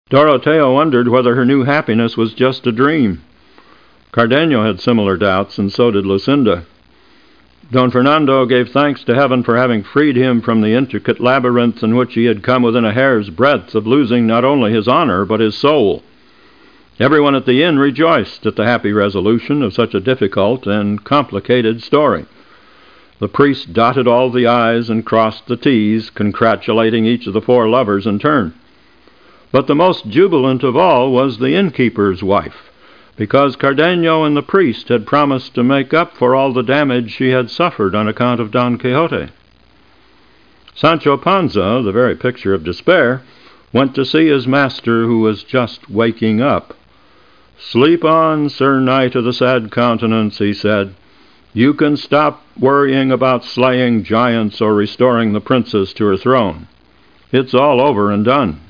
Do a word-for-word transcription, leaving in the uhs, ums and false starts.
Dorotea wondered whether her new happiness was just a dream. Cardenio had similar doubts, and so did Lucinda. Don Fernando gave thanks to heaven for having freed him from the intricate labyrinth in which he had come within a hair's breadth of losing not only his honor but his soul. Everyone at the inn rejoiced at the happy resolution of such a difficult and complicated story. The priest dotted all the I's and crossed the T's, congratulating each of the four lovers in turn. But the most jubilant of all was the innkeeper's wife, because Cardenio and the priest had promised to make up for all the damage she had suffered on account of Don Quixote. Sancho Panza, the very picture of despair, went to see his master, who was just waking up. "Sleep on, Sir Knight of the Sad Countenance," he said. "You can stop worrying about slaying giants or restoring the princess to her throne. It's all over and done."